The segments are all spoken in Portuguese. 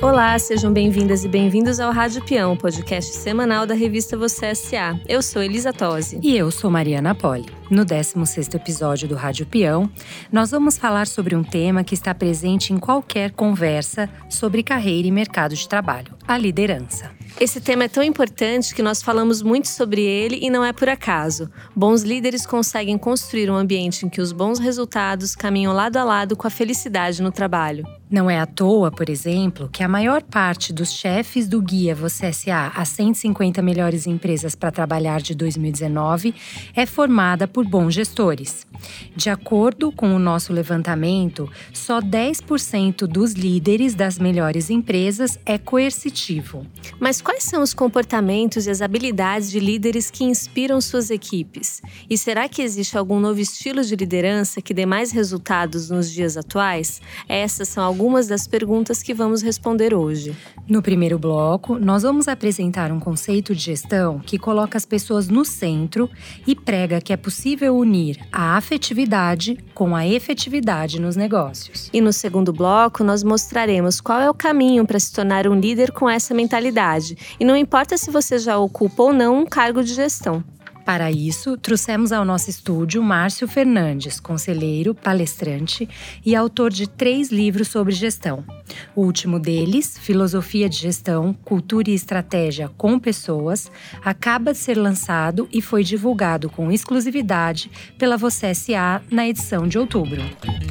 Olá, sejam bem-vindas e bem-vindos ao Rádio Peão, podcast semanal da revista Você S.A. Eu sou Elisa Tosi. E eu sou Mariana Poli. No 16º episódio do Rádio Peão, nós vamos falar sobre um tema que está presente em qualquer conversa sobre carreira e mercado de trabalho: a liderança. Esse tema é tão importante que nós falamos muito sobre ele e não é por acaso. Bons líderes conseguem construir um ambiente em que os bons resultados caminham lado a lado com a felicidade no trabalho. Não é à toa, por exemplo, que a maior parte dos chefes do Guia Você S.A. as 150 melhores empresas para trabalhar de 2019 é formada por bons gestores. De acordo com o nosso levantamento, só 10% dos líderes das melhores empresas é coercitivo. Mas quais são os comportamentos e as habilidades de líderes que inspiram suas equipes? E será que existe algum novo estilo de liderança que dê mais resultados nos dias atuais? Essas são algumas das perguntas que vamos responder hoje. No primeiro bloco, nós vamos apresentar um conceito de gestão que coloca as pessoas no centro e prega que é possível unir a afetividade com a efetividade nos negócios. E no segundo bloco, nós mostraremos qual é o caminho para se tornar um líder com essa mentalidade. E não importa se você já ocupa ou não um cargo de gestão. Para isso, trouxemos ao nosso estúdio Márcio Fernandes, conselheiro, palestrante e autor de 3 livros sobre gestão. O último deles, Filosofia de Gestão, Cultura e Estratégia com Pessoas, acaba de ser lançado e foi divulgado com exclusividade pela Você S.A. na edição de outubro.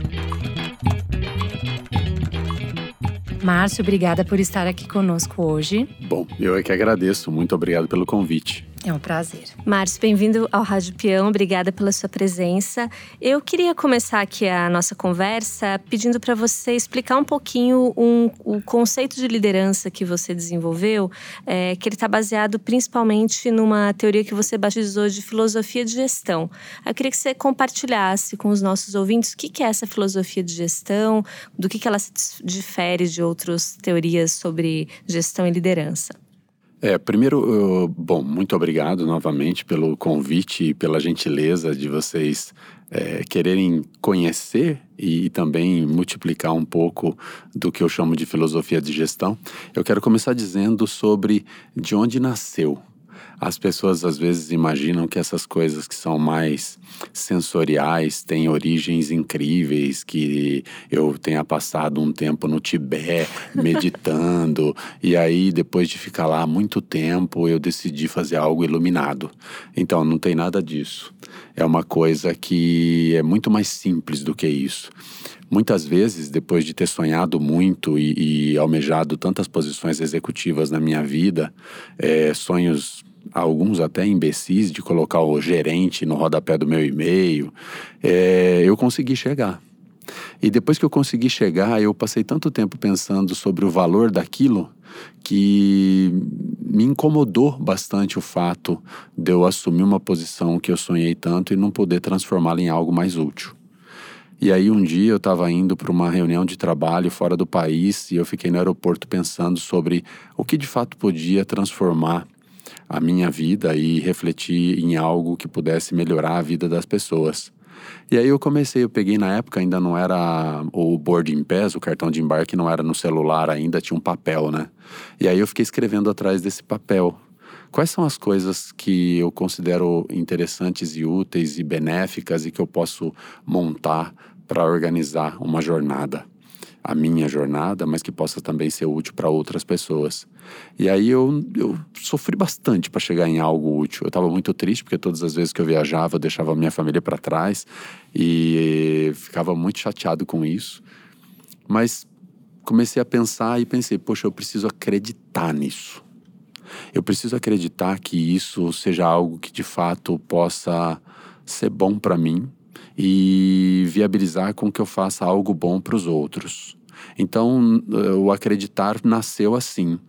Márcio, obrigada por estar aqui conosco hoje. Bom, eu é que agradeço. Muito obrigado pelo convite. É um prazer. Márcio, bem-vindo ao Rádio Peão. Obrigada pela sua presença. Eu queria começar aqui a nossa conversa pedindo para você explicar um pouquinho o conceito de liderança que você desenvolveu, que ele está baseado principalmente numa teoria que você batizou de filosofia de gestão. Eu queria que você compartilhasse com os nossos ouvintes o que é essa filosofia de gestão, do que ela se difere de outras teorias sobre gestão e liderança. Primeiro, muito obrigado novamente pelo convite e pela gentileza de vocês quererem conhecer e também multiplicar um pouco do que eu chamo de filosofia de gestão. Eu quero começar dizendo sobre de onde nasceu. As pessoas às vezes imaginam que essas coisas que são mais sensoriais têm origens incríveis, que eu tenha passado um tempo no Tibete meditando e aí depois de ficar lá muito tempo eu decidi fazer algo iluminado. Então não tem nada disso. É uma coisa que é muito mais simples do que isso. Muitas vezes, depois de ter sonhado muito e almejado tantas posições executivas na minha vida, sonhos alguns até imbecis de colocar o gerente no rodapé do meu e-mail, eu consegui chegar. E depois que eu consegui chegar, eu passei tanto tempo pensando sobre o valor daquilo que me incomodou bastante o fato de eu assumir uma posição que eu sonhei tanto e não poder transformá-la em algo mais útil. E aí um dia eu estava indo para uma reunião de trabalho fora do país e eu fiquei no aeroporto pensando sobre o que de fato podia transformar a minha vida e refletir em algo que pudesse melhorar a vida das pessoas. E aí eu peguei na época, ainda não era o boarding pass, o cartão de embarque não era no celular ainda, tinha um papel, né? E aí eu fiquei escrevendo atrás desse papel. Quais são as coisas que eu considero interessantes e úteis e benéficas e que eu posso montar para organizar uma jornada? A minha jornada, mas que possa também ser útil para outras pessoas. E aí eu sofri bastante para chegar em algo útil. Eu estava muito triste porque todas as vezes que eu viajava eu deixava a minha família para trás e ficava muito chateado com isso. Mas comecei a pensar e pensei, poxa, eu preciso acreditar nisso. Eu preciso acreditar que isso seja algo que de fato possa ser bom para mim e viabilizar com que eu faça algo bom para os outros. Então, o acreditar nasceu assim,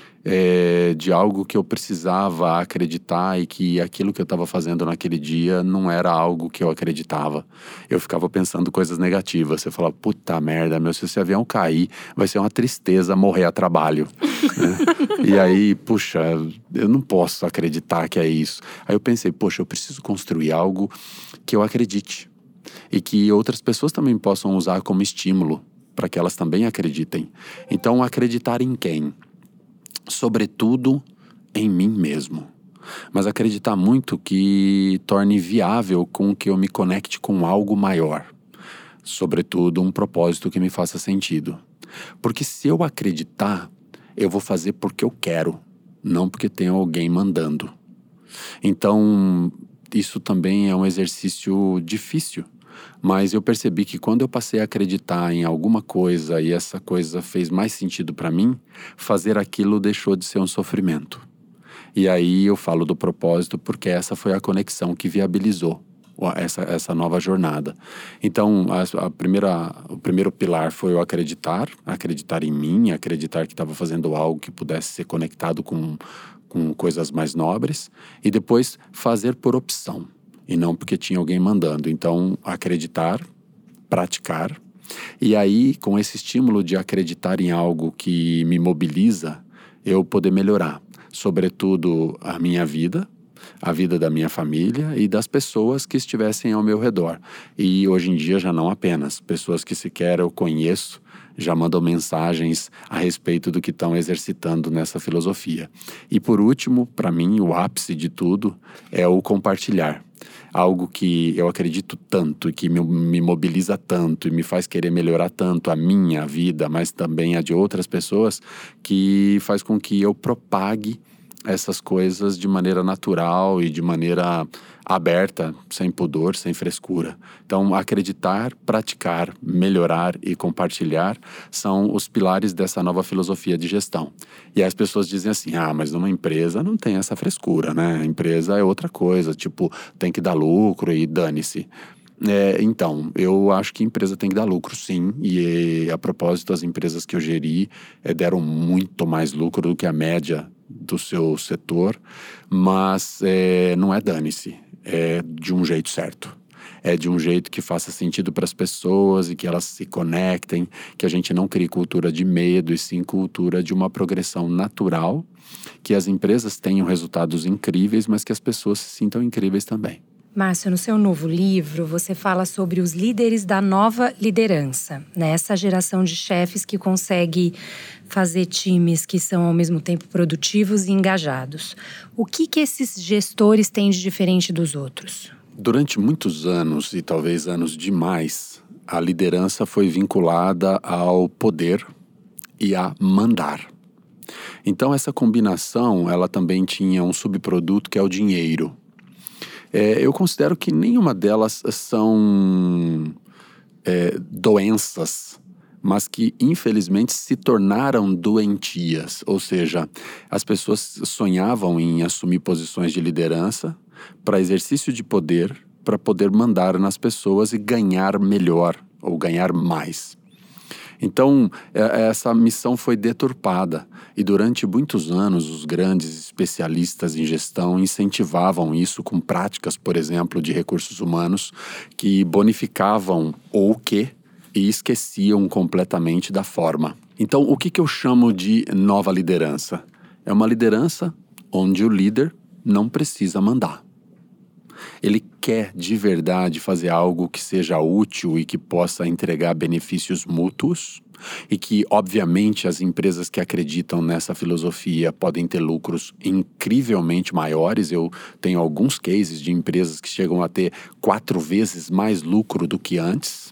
de algo que eu precisava acreditar e que aquilo que eu estava fazendo naquele dia não era algo que eu acreditava. Eu ficava pensando coisas negativas. Você fala, puta merda, se esse avião cair, vai ser uma tristeza morrer a trabalho. Né? E aí, puxa, eu não posso acreditar que é isso. Aí eu pensei, poxa, eu preciso construir algo que eu acredite. E que outras pessoas também possam usar como estímulo para que elas também acreditem. Então, acreditar em quem? Sobretudo em mim mesmo. Mas acreditar muito que torne viável com que eu me conecte com algo maior. Sobretudo um propósito que me faça sentido. Porque se eu acreditar, eu vou fazer porque eu quero, não porque tem alguém mandando. Então, isso também é um exercício difícil. Mas eu percebi que quando eu passei a acreditar em alguma coisa e essa coisa fez mais sentido para mim, fazer aquilo deixou de ser um sofrimento. E aí eu falo do propósito porque essa foi a conexão que viabilizou essa nova jornada. Então, o primeiro pilar foi eu acreditar em mim, acreditar que estava fazendo algo que pudesse ser conectado com coisas mais nobres, e depois fazer por opção, e não porque tinha alguém mandando. Então, acreditar, praticar, e aí, com esse estímulo de acreditar em algo que me mobiliza, eu poder melhorar, sobretudo a minha vida, a vida da minha família e das pessoas que estivessem ao meu redor. E hoje em dia já não apenas, pessoas que sequer eu conheço já mandam mensagens a respeito do que estão exercitando nessa filosofia. E por último, para mim, o ápice de tudo é o compartilhar. Algo que eu acredito tanto e que me mobiliza tanto e me faz querer melhorar tanto a minha vida, mas também a de outras pessoas, que faz com que eu propague essas coisas de maneira natural e de maneira aberta, sem pudor, sem frescura. Então, acreditar, praticar, melhorar e compartilhar são os pilares dessa nova filosofia de gestão. E as pessoas dizem assim, mas numa empresa não tem essa frescura, né? A empresa é outra coisa, tipo, tem que dar lucro e dane-se. Então, eu acho que a empresa tem que dar lucro, sim. E a propósito, as empresas que eu geri deram muito mais lucro do que a média do seu setor, mas não é dane-se, é de um jeito certo. É de um jeito que faça sentido para as pessoas e que elas se conectem, que a gente não crie cultura de medo, e sim cultura de uma progressão natural, que as empresas tenham resultados incríveis, mas que as pessoas se sintam incríveis também. Márcio, no seu novo livro, você fala sobre os líderes da nova liderança, né? Essa geração de chefes que consegue fazer times que são ao mesmo tempo produtivos e engajados. O que esses gestores têm de diferente dos outros? Durante muitos anos, e talvez anos demais, a liderança foi vinculada ao poder e a mandar. Então essa combinação, ela também tinha um subproduto que é o dinheiro. Eu considero que nenhuma delas são doenças, mas que infelizmente se tornaram doentias. Ou seja, as pessoas sonhavam em assumir posições de liderança para exercício de poder, para poder mandar nas pessoas e ganhar melhor ou ganhar mais. Então, essa missão foi deturpada e durante muitos anos os grandes especialistas em gestão incentivavam isso com práticas, por exemplo, de recursos humanos que bonificavam o quê e esqueciam completamente da forma. Então, o que eu chamo de nova liderança? É uma liderança onde o líder não precisa mandar. Ele quer de verdade fazer algo que seja útil e que possa entregar benefícios mútuos e que, obviamente, as empresas que acreditam nessa filosofia podem ter lucros incrivelmente maiores. Eu tenho alguns cases de empresas que chegam a ter 4 vezes mais lucro do que antes,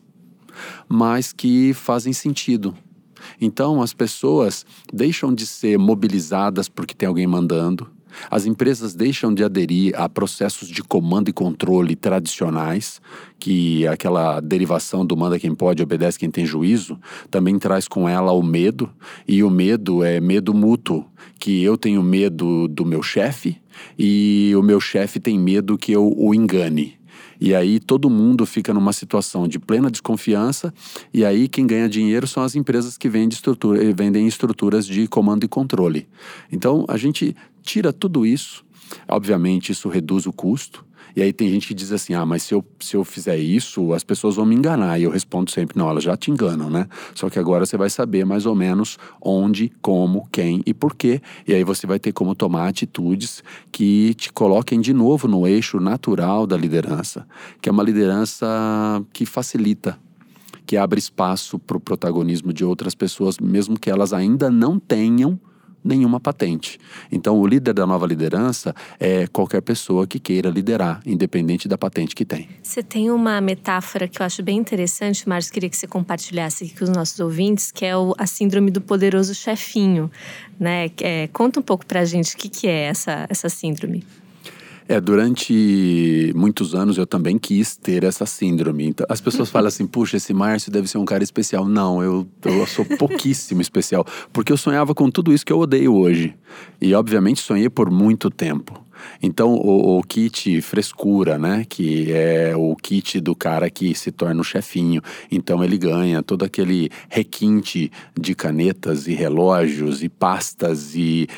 mas que fazem sentido. Então, as pessoas deixam de ser mobilizadas porque tem alguém mandando. As empresas deixam de aderir a processos de comando e controle tradicionais, que é aquela derivação do manda quem pode, obedece quem tem juízo, também traz com ela o medo, e o medo é medo mútuo, que eu tenho medo do meu chefe e o meu chefe tem medo que eu o engane. E aí todo mundo fica numa situação de plena desconfiança, e aí quem ganha dinheiro são as empresas que vendem estruturas de comando e controle. Então a gente tira tudo isso, obviamente isso reduz o custo, e aí tem gente que diz assim, mas se eu fizer isso, as pessoas vão me enganar. E eu respondo sempre, não, elas já te enganam, né? Só que agora você vai saber mais ou menos onde, como, quem e por quê. E aí você vai ter como tomar atitudes que te coloquem de novo no eixo natural da liderança, que é uma liderança que facilita, que abre espaço para o protagonismo de outras pessoas, mesmo que elas ainda não tenham nenhuma patente. Então, o líder da nova liderança é qualquer pessoa que queira liderar, independente da patente que tem. Você tem uma metáfora que eu acho bem interessante, Márcio, queria que você compartilhasse aqui com os nossos ouvintes, que é a síndrome do poderoso chefinho, né? Conta um pouco pra gente o que é essa síndrome. Durante muitos anos eu também quis ter essa síndrome. Então, as pessoas falam assim, puxa, esse Márcio deve ser um cara especial. Não, eu sou pouquíssimo especial. Porque eu sonhava com tudo isso que eu odeio hoje. E obviamente sonhei por muito tempo. Então o kit frescura, né, que é o kit do cara que se torna o chefinho. Então ele ganha todo aquele requinte de canetas e relógios e pastas e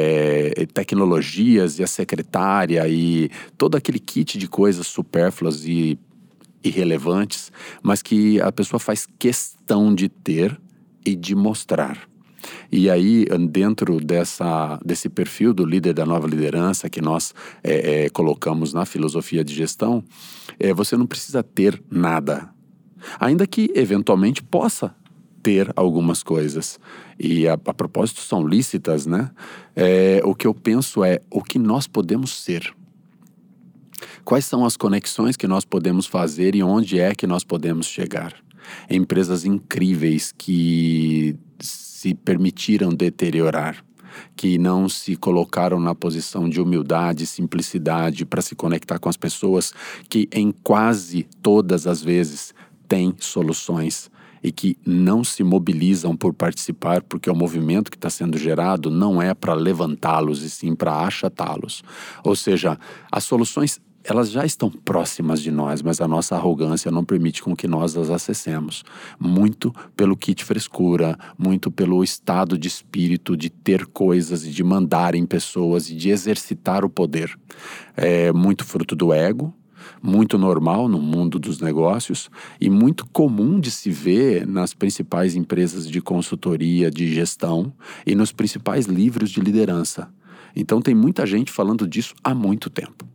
tecnologias e a secretária e todo aquele kit de coisas supérfluas e irrelevantes, mas que a pessoa faz questão de ter e de mostrar. E aí, dentro desse perfil do líder da nova liderança que nós colocamos na filosofia de gestão, você não precisa ter nada. Ainda que, eventualmente, possa ter algumas coisas. E, a propósito, são lícitas, né? O que eu penso é o que nós podemos ser. Quais são as conexões que nós podemos fazer e onde é que nós podemos chegar? Empresas incríveis que se permitiram deteriorar, que não se colocaram na posição de humildade e simplicidade para se conectar com as pessoas, que em quase todas as vezes têm soluções e que não se mobilizam por participar, porque o movimento que está sendo gerado não é para levantá-los e sim para achatá-los. Ou seja, as soluções elas já estão próximas de nós, mas a nossa arrogância não permite com que nós as acessemos. Muito pelo kit frescura, muito pelo estado de espírito de ter coisas e de mandar em pessoas e de exercitar o poder. É muito fruto do ego, muito normal no mundo dos negócios e muito comum de se ver nas principais empresas de consultoria, de gestão e nos principais livros de liderança. Então tem muita gente falando disso há muito tempo.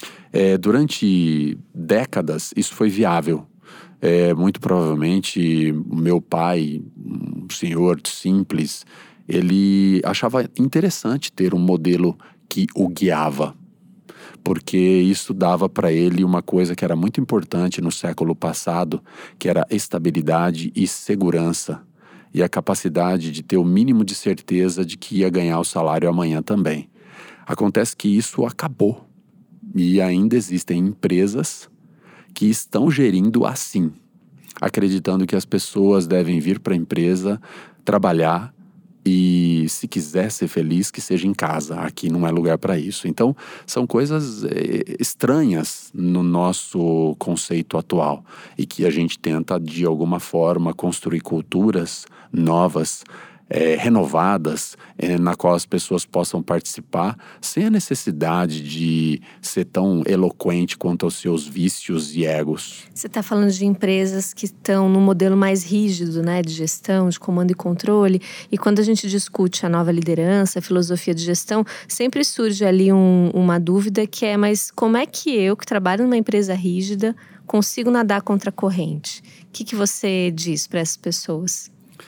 Durante décadas isso foi viável. Muito provavelmente o meu pai, um senhor simples, ele achava interessante ter um modelo que o guiava, porque isso dava para ele uma coisa que era muito importante no século passado, que era estabilidade e segurança, e a capacidade de ter o mínimo de certeza de que ia ganhar o salário amanhã também. Acontece que isso acabou. E ainda existem empresas que estão gerindo assim, acreditando que as pessoas devem vir para a empresa, trabalhar e, se quiser ser feliz, que seja em casa. Aqui não é lugar para isso. Então, são coisas estranhas no nosso conceito atual e que a gente tenta, de alguma forma, construir culturas novas, renovadas, na qual as pessoas possam participar sem a necessidade de ser tão eloquente quanto aos seus vícios e egos. Você está falando de empresas que estão no modelo mais rígido, né, de gestão, de comando e controle. E quando a gente discute a nova liderança, a filosofia de gestão, sempre surge ali uma dúvida que é, mas como é que eu, que trabalho numa empresa rígida, consigo nadar contra a corrente? O que você diz para essas pessoas?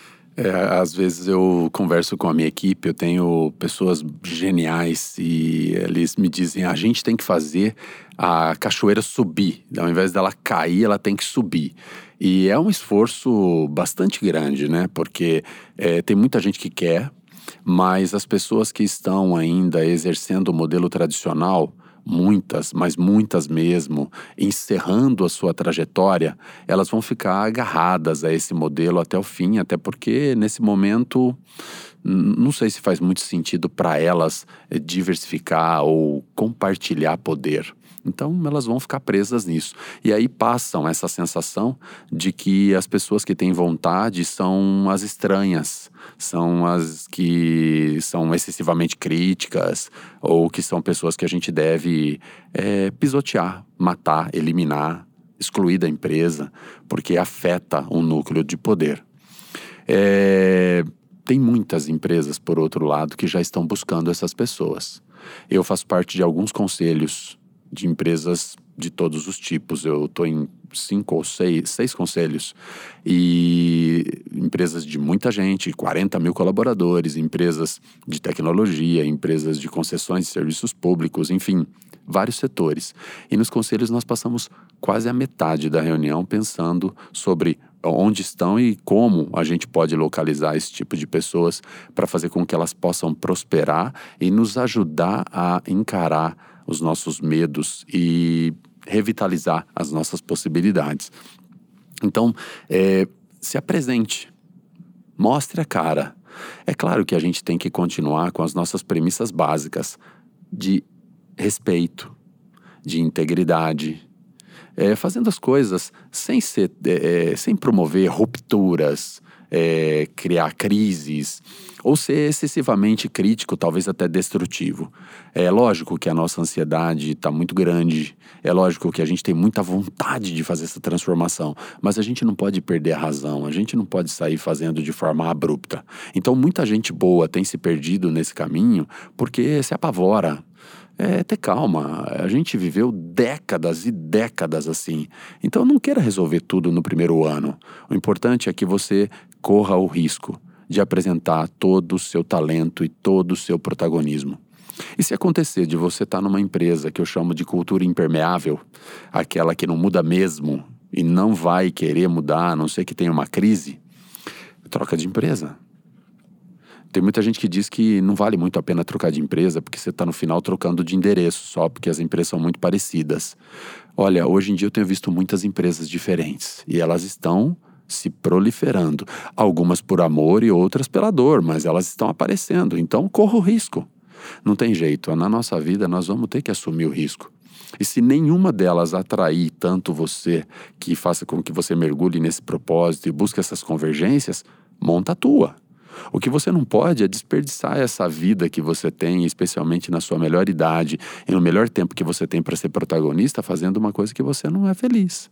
Às vezes eu converso com a minha equipe, eu tenho pessoas geniais e eles me dizem, a gente tem que fazer a cachoeira subir, ao invés dela cair, ela tem que subir. E é um esforço bastante grande, né? Porque tem muita gente que quer, mas as pessoas que estão ainda exercendo o modelo tradicional, muitas, mas muitas mesmo, encerrando a sua trajetória, elas vão ficar agarradas a esse modelo até o fim, até porque nesse momento não sei se faz muito sentido para elas diversificar ou compartilhar poder. Então elas vão ficar presas nisso. E aí passam essa sensação de que as pessoas que têm vontade são as estranhas, são as que são excessivamente críticas ou que são pessoas que a gente deve pisotear, matar, eliminar, excluir da empresa, porque afeta um núcleo de poder. Tem muitas empresas, por outro lado, que já estão buscando essas pessoas. Eu faço parte de alguns conselhos de empresas de todos os tipos. Eu estou em 5 ou 6 conselhos. E empresas de muita gente, 40 mil colaboradores, empresas de tecnologia, empresas de concessões de serviços públicos, enfim, vários setores. E nos conselhos nós passamos quase a metade da reunião pensando sobre onde estão e como a gente pode localizar esse tipo de pessoas para fazer com que elas possam prosperar e nos ajudar a encarar os nossos medos e revitalizar as nossas possibilidades. Então, se apresente, mostre a cara. É claro que a gente tem que continuar com as nossas premissas básicas de respeito, de integridade, fazendo as coisas sem promover rupturas, criar crises, ou ser excessivamente crítico, talvez até destrutivo. É lógico que a nossa ansiedade está muito grande, é lógico que a gente tem muita vontade de fazer essa transformação, mas a gente não pode perder a razão, a gente não pode sair fazendo de forma abrupta. Então muita gente boa tem se perdido nesse caminho porque se apavora. Ter calma, a gente viveu décadas e décadas assim, então não queira resolver tudo no primeiro ano. O importante é que você corra o risco de apresentar todo o seu talento e todo o seu protagonismo. E se acontecer de você estar numa empresa que eu chamo de cultura impermeável, aquela que não muda mesmo e não vai querer mudar, a não ser que tenha uma crise, troca de empresa. Tem muita gente que diz que não vale muito a pena trocar de empresa porque você está no final trocando de endereço só porque as empresas são muito parecidas. Olha, hoje em dia eu tenho visto muitas empresas diferentes e elas estão se proliferando. Algumas por amor e outras pela dor, mas elas estão aparecendo. Então corra o risco. Não tem jeito, na nossa vida nós vamos ter que assumir o risco. E se nenhuma delas atrair tanto você, que faça com que você mergulhe nesse propósito e busque essas convergências, monta a tua. O que você não pode é desperdiçar essa vida que você tem, especialmente na sua melhor idade e no melhor tempo que você tem para ser protagonista, fazendo uma coisa que você não é feliz.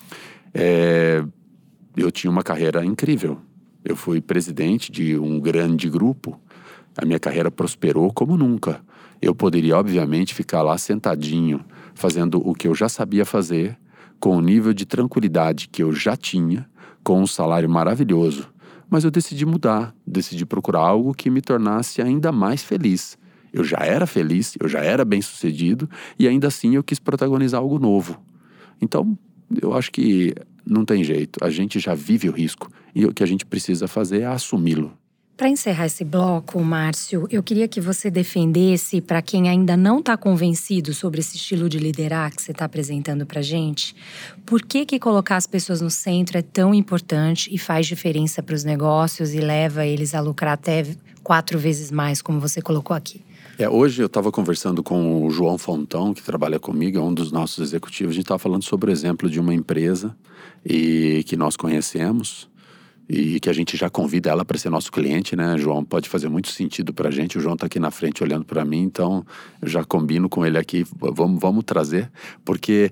Eu tinha uma carreira incrível. Eu fui presidente de um grande grupo. A minha carreira prosperou como nunca. Eu poderia, obviamente, ficar lá sentadinho, fazendo o que eu já sabia fazer, com o nível de tranquilidade que eu já tinha, com um salário maravilhoso. Mas eu decidi mudar, decidi procurar algo que me tornasse ainda mais feliz. Eu já era feliz, eu já era bem-sucedido e ainda assim eu quis protagonizar algo novo. Então, eu acho que não tem jeito, a gente já vive o risco e o que a gente precisa fazer é assumi-lo. Para encerrar esse bloco, Márcio, eu queria que você defendesse, para quem ainda não está convencido sobre esse estilo de liderar que você está apresentando para a gente, por que colocar as pessoas no centro é tão importante e faz diferença para os negócios e leva eles a lucrar até 4 vezes mais, como você colocou aqui. Hoje eu estava conversando com o João Fontão, que trabalha comigo, é um dos nossos executivos. A gente estava falando sobre o exemplo de uma empresa que nós conhecemos e que a gente já convida ela para ser nosso cliente, né? João, pode fazer muito sentido para a gente. O João está aqui na frente olhando para mim, então eu já combino com ele aqui. Vamos trazer, porque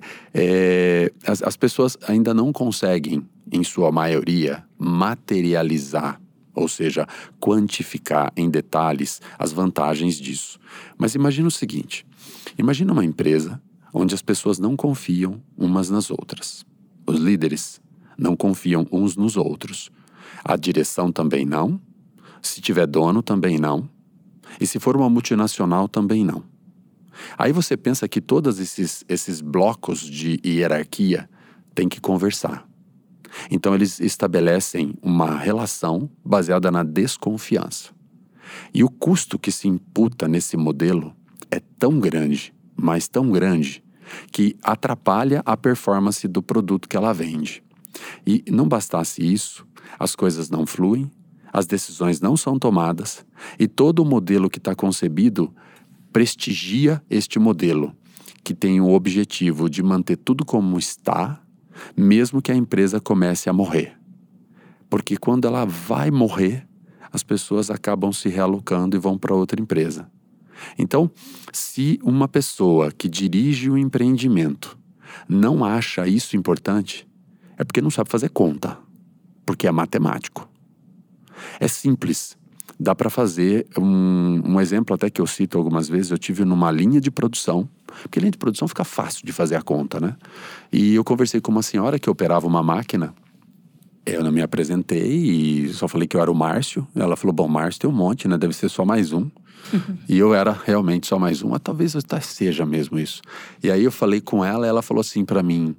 as pessoas ainda não conseguem, em sua maioria, materializar, ou seja, quantificar em detalhes as vantagens disso. Mas imagina o seguinte, imagina uma empresa onde as pessoas não confiam umas nas outras. Os líderes não confiam uns nos outros. A direção também não. Se tiver dono, também não. E se for uma multinacional, também não. Aí você pensa que todos esses blocos de hierarquia têm que conversar. Então eles estabelecem uma relação baseada na desconfiança. E o custo que se imputa nesse modelo é tão grande, mas tão grande, que atrapalha a performance do produto que ela vende. E não bastasse isso, as coisas não fluem, as decisões não são tomadas e todo o modelo que está concebido prestigia este modelo, que tem o objetivo de manter tudo como está, mesmo que a empresa comece a morrer. Porque quando ela vai morrer, as pessoas acabam se realocando e vão para outra empresa. Então, se uma pessoa que dirige o empreendimento não acha isso importante, é porque não sabe fazer conta, porque é matemático. É simples, dá para fazer um exemplo até que eu cito algumas vezes. Eu tive numa linha de produção Porque linha de produção fica fácil de fazer a conta, né? E eu conversei com uma senhora que operava uma máquina. Eu não me apresentei e só falei que eu era o Márcio. Ela falou, bom, Márcio tem um monte, né? Deve ser só mais um. E eu era realmente só mais um. Mas talvez até seja mesmo isso. E aí eu falei com ela e ela falou assim pra mim,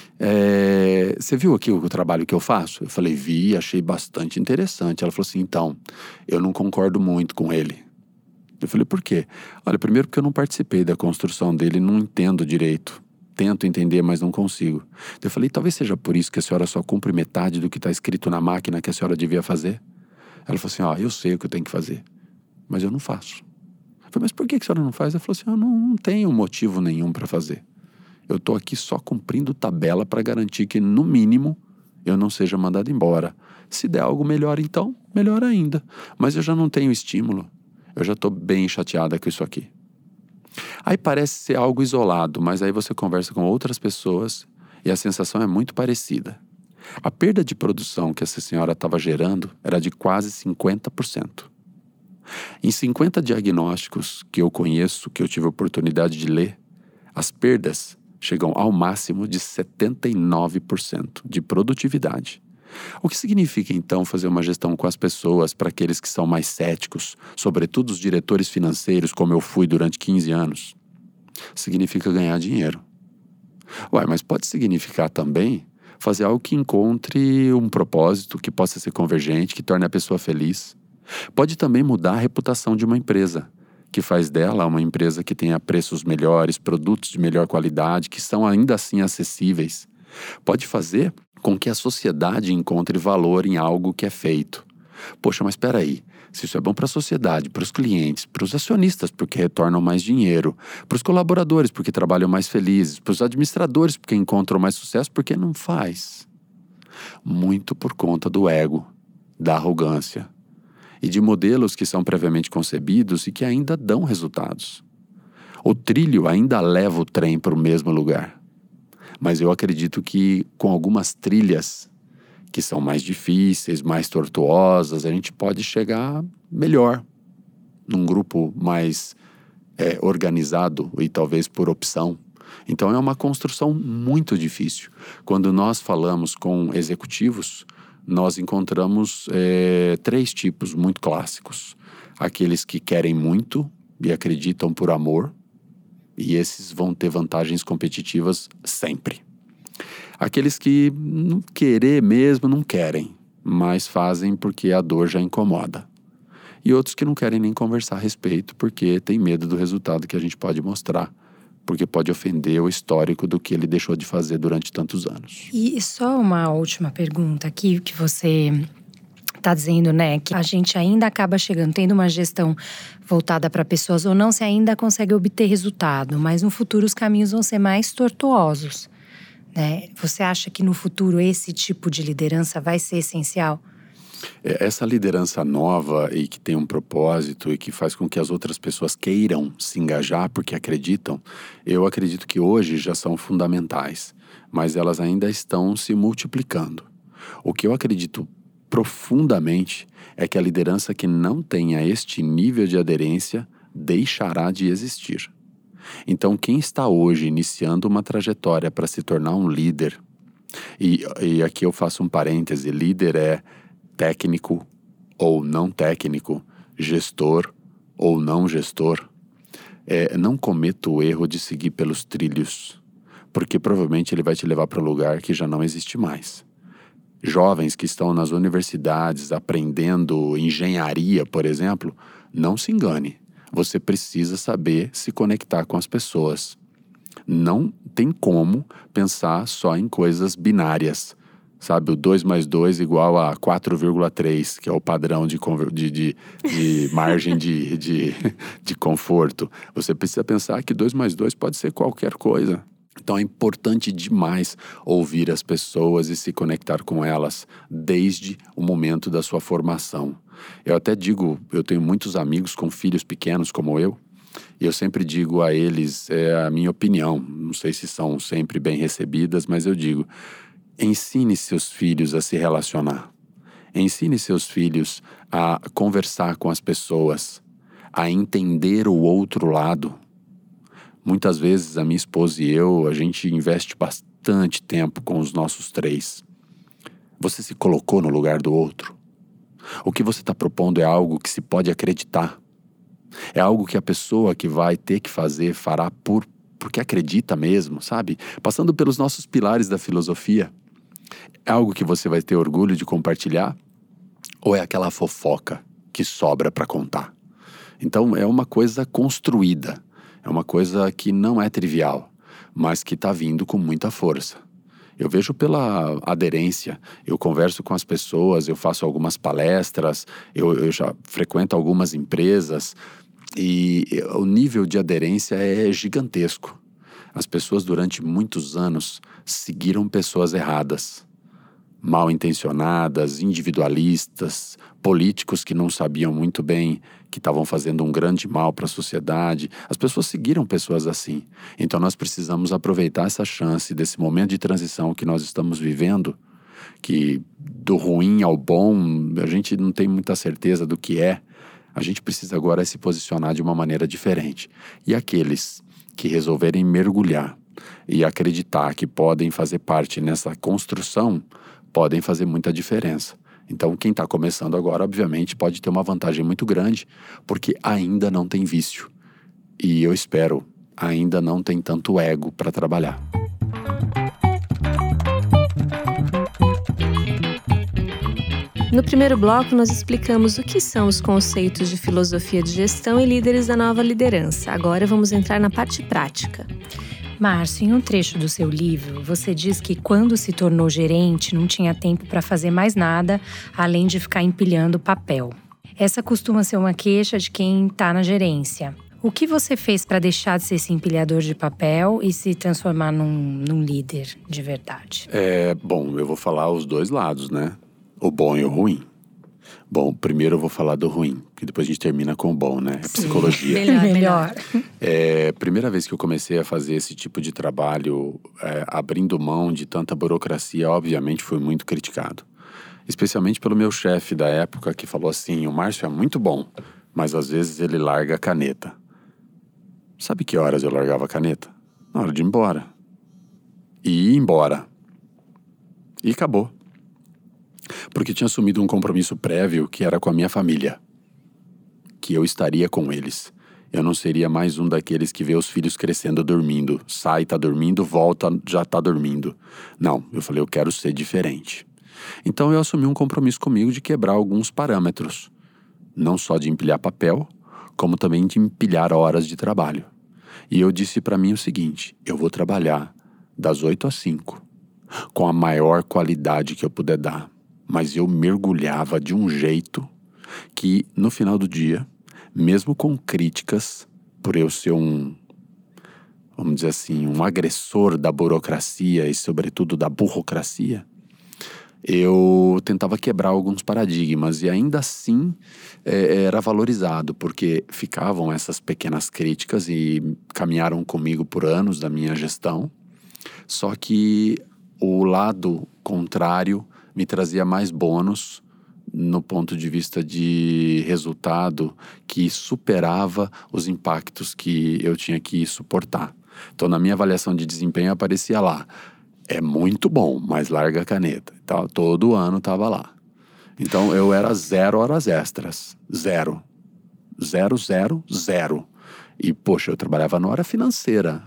você viu aqui o trabalho que eu faço? Eu falei, vi, achei bastante interessante. Ela falou assim, então, eu não concordo muito com ele. Eu falei, por quê? Olha, primeiro porque eu não participei da construção dele, não entendo direito. Tento entender, mas não consigo. Eu falei, talvez seja por isso que a senhora só cumpre metade do que está escrito na máquina que a senhora devia fazer. Ela falou assim, eu sei o que eu tenho que fazer, mas eu não faço. Eu falei, mas por que a senhora não faz? Ela falou assim, eu não tenho motivo nenhum para fazer. Eu estou aqui só cumprindo tabela para garantir que, no mínimo, eu não seja mandado embora. Se der algo melhor, então, melhor ainda. Mas eu já não tenho estímulo. Eu já estou bem chateada com isso aqui. Aí parece ser algo isolado, mas aí você conversa com outras pessoas e a sensação é muito parecida. A perda de produção que essa senhora estava gerando era de quase 50%. Em 50 diagnósticos que eu conheço, que eu tive a oportunidade de ler, as perdas chegam ao máximo de 79% de produtividade. O que significa, então, fazer uma gestão com as pessoas para aqueles que são mais céticos, sobretudo os diretores financeiros, como eu fui durante 15 anos? Significa ganhar dinheiro. Mas pode significar também fazer algo que encontre um propósito, que possa ser convergente, que torne a pessoa feliz. Pode também mudar a reputação de uma empresa, que faz dela uma empresa que tenha preços melhores, produtos de melhor qualidade, que são ainda assim acessíveis. Pode fazer com que a sociedade encontre valor em algo que é feito. Poxa, mas espera aí, se isso é bom para a sociedade, para os clientes, para os acionistas, porque retornam mais dinheiro, para os colaboradores, porque trabalham mais felizes, para os administradores, porque encontram mais sucesso, por que não faz? Muito por conta do ego, da arrogância e de modelos que são previamente concebidos e que ainda dão resultados. O trilho ainda leva o trem para o mesmo lugar. Mas eu acredito que com algumas trilhas que são mais difíceis, mais tortuosas, a gente pode chegar melhor, num grupo mais organizado e talvez por opção. Então é uma construção muito difícil. Quando nós falamos com executivos, nós encontramos 3 tipos muito clássicos. Aqueles que querem muito e acreditam por amor, e esses vão ter vantagens competitivas sempre. Aqueles que não querer mesmo, não querem, mas fazem porque a dor já incomoda. E outros que não querem nem conversar a respeito porque tem medo do resultado que a gente pode mostrar, porque pode ofender o histórico do que ele deixou de fazer durante tantos anos. E só uma última pergunta aqui, que você está dizendo, né, que a gente ainda acaba chegando, tendo uma gestão voltada para pessoas ou não, se ainda consegue obter resultado, mas no futuro os caminhos vão ser mais tortuosos, né? Você acha que no futuro esse tipo de liderança vai ser essencial? Essa liderança nova e que tem um propósito e que faz com que as outras pessoas queiram se engajar porque acreditam, eu acredito que hoje já são fundamentais, mas elas ainda estão se multiplicando. O que eu acredito profundamente é que a liderança que não tenha este nível de aderência deixará de existir. Então, quem está hoje iniciando uma trajetória para se tornar um líder, e aqui eu faço um parêntese, líder é técnico ou não técnico, gestor ou não gestor, não cometa o erro de seguir pelos trilhos, porque provavelmente ele vai te levar para um lugar que já não existe mais. Jovens que estão nas universidades aprendendo engenharia, por exemplo, não se engane. Você precisa saber se conectar com as pessoas. Não tem como pensar só em coisas binárias. Sabe, o 2 mais 2 igual a 4,3, que é o padrão de margem de conforto. Você precisa pensar que 2 mais 2 pode ser qualquer coisa. Então é importante demais ouvir as pessoas e se conectar com elas desde o momento da sua formação. Eu até digo, eu tenho muitos amigos com filhos pequenos como eu, e eu sempre digo a eles, a minha opinião, não sei se são sempre bem recebidas, mas eu digo, ensine seus filhos a se relacionar. Ensine seus filhos a conversar com as pessoas, a entender o outro lado. Muitas vezes a minha esposa e eu, a gente investe bastante tempo com os nossos 3. Você se colocou no lugar do outro? O que você está propondo é algo que se pode acreditar. É algo que a pessoa que vai ter que fazer fará porque acredita mesmo, sabe? Passando pelos nossos pilares da filosofia. É algo que você vai ter orgulho de compartilhar? Ou é aquela fofoca que sobra para contar? Então é uma coisa construída. É uma coisa que não é trivial, mas que está vindo com muita força. Eu vejo pela aderência, eu converso com as pessoas, eu faço algumas palestras, eu já frequento algumas empresas e o nível de aderência é gigantesco. As pessoas durante muitos anos seguiram pessoas erradas, mal intencionadas, individualistas, políticos que não sabiam muito bem que estavam fazendo um grande mal para a sociedade. As pessoas seguiram pessoas assim. Então nós precisamos aproveitar essa chance desse momento de transição que nós estamos vivendo, que do ruim ao bom a gente não tem muita certeza do que é. A gente precisa agora se posicionar de uma maneira diferente. E aqueles que resolverem mergulhar e acreditar que podem fazer parte nessa construção, podem fazer muita diferença. Então, quem está começando agora, obviamente, pode ter uma vantagem muito grande, porque ainda não tem vício. E eu espero, ainda não tem tanto ego para trabalhar. No primeiro bloco, nós explicamos o que são os conceitos de filosofia de gestão e líderes da nova liderança. Agora vamos entrar na parte prática. Márcio, em um trecho do seu livro, você diz que quando se tornou gerente não tinha tempo para fazer mais nada, além de ficar empilhando papel. Essa costuma ser uma queixa de quem está na gerência. O que você fez para deixar de ser esse empilhador de papel e se transformar num líder de verdade? Bom, eu vou falar os dois lados, né? O bom e o ruim. Bom, primeiro eu vou falar do ruim, que depois a gente termina com o bom, né? É psicologia. Melhor. Primeira vez que eu comecei a fazer esse tipo de trabalho, abrindo mão de tanta burocracia, obviamente fui muito criticado. Especialmente pelo meu chefe da época, que falou assim: o Márcio é muito bom, mas às vezes ele larga a caneta. Sabe que horas eu largava a caneta? Na hora de ir embora. E ir embora. E acabou. Porque tinha assumido um compromisso prévio que era com a minha família. Que eu estaria com eles. Eu não seria mais um daqueles que vê os filhos crescendo dormindo. Sai, tá dormindo, volta, já tá dormindo. Não, eu falei, eu quero ser diferente. Então eu assumi um compromisso comigo de quebrar alguns parâmetros. Não só de empilhar papel, como também de empilhar horas de trabalho. E eu disse para mim o seguinte: eu vou trabalhar das 8 às 5, com a maior qualidade que eu puder dar. Mas eu mergulhava de um jeito que, no final do dia, mesmo com críticas, por eu ser vamos dizer assim, um agressor da burocracia e, sobretudo, da burocracia, eu tentava quebrar alguns paradigmas e ainda assim era valorizado, porque ficavam essas pequenas críticas e caminharam comigo por anos da minha gestão. Só que o lado contrário me trazia mais bônus no ponto de vista de resultado que superava os impactos que eu tinha que suportar. Então, na minha avaliação de desempenho aparecia lá: é muito bom, mas larga a caneta. Então, todo ano estava lá. Então, eu era 0 horas extras. 0. 0, 0, 0. E, poxa, eu trabalhava na área financeira,